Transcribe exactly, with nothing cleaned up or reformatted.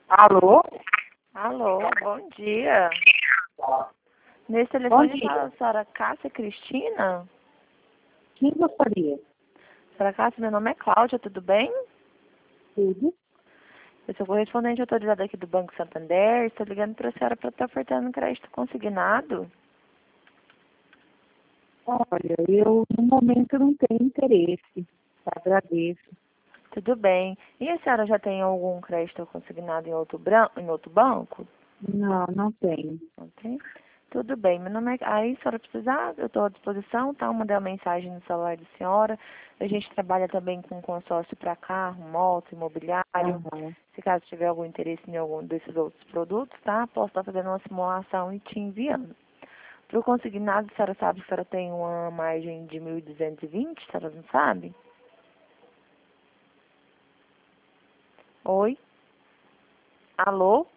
Alô? Alô, bom dia. Nesse Bom telefone dia. fala a senhora Cássia Cristina. Quem gostaria? Senhora Cássia, meu nome é Cláudia, tudo bem? Tudo. Eu sou correspondente autorizada aqui do Banco Santander. Estou ligando para a senhora para estar ofertando um crédito consignado. Olha, eu no momento não tenho interesse. Agradeço. Tudo bem. E a senhora já tem algum crédito consignado em outro, bran... em outro banco? Não, não tenho. Não tem? Tudo bem. Meu nome é... Aí, se a senhora precisar, eu estou à disposição, tá? Eu mandei uma mensagem no celular da senhora. A gente trabalha também com consórcio para carro, moto, imobiliário. Aham. Se caso tiver algum interesse em algum desses outros produtos, tá? Posso estar fazendo uma simulação e te enviando. Para o consignado, a senhora sabe que a senhora tem uma margem de mil duzentos e vinte, a senhora não sabe? Oi? Alô?